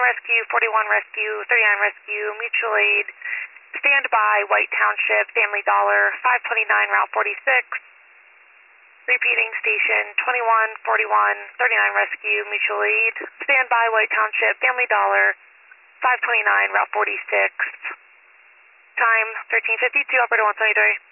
Rescue, 41 Rescue, 39 Rescue, Mutual Aid, stand by, White Township, Family Dollar, 529 Route 46. Repeating station 21, 41, 39 Rescue, Mutual Aid, stand by, White Township, Family Dollar, 529 Route 46. Time 13:52, operator 123.